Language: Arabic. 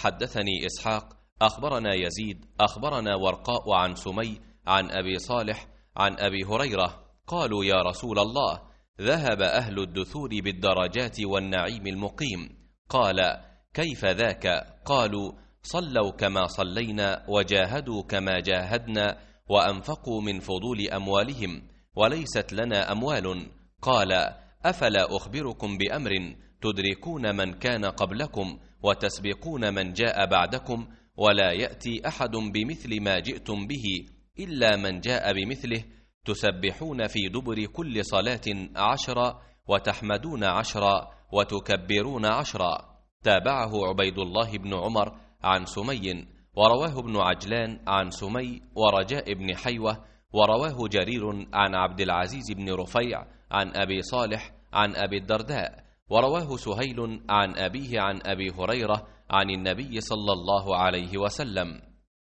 حدثني إسحاق أخبرنا يزيد أخبرنا ورقاء عن سمي عن أبي صالح عن أبي هريرة قالوا يا رسول الله ذهب أهل الدثور بالدرجات والنعيم المقيم. قال كيف ذاك؟ قالوا صلوا كما صلينا وجاهدوا كما جاهدنا وأنفقوا من فضول أموالهم وليست لنا أموال. قال أفلا أخبركم بأمر تدركون من كان قبلكم وتسبقون من جاء بعدكم ولا يأتي أحد بمثل ما جئتم به إلا من جاء بمثله تسبحون في دبر كل صلاة 10 وتحمدون 10 وتكبرون 10. تابعه عبيد الله بن عمر عن سمي ورواه ابن عجلان عن سمي ورجاء بن حيوة ورواه جرير عن عبد العزيز بن رفيع عن أبي صالح عن أبي الدرداء ورواه سهيل عن أبيه عن أبي هريرة عن النبي صلى الله عليه وسلم.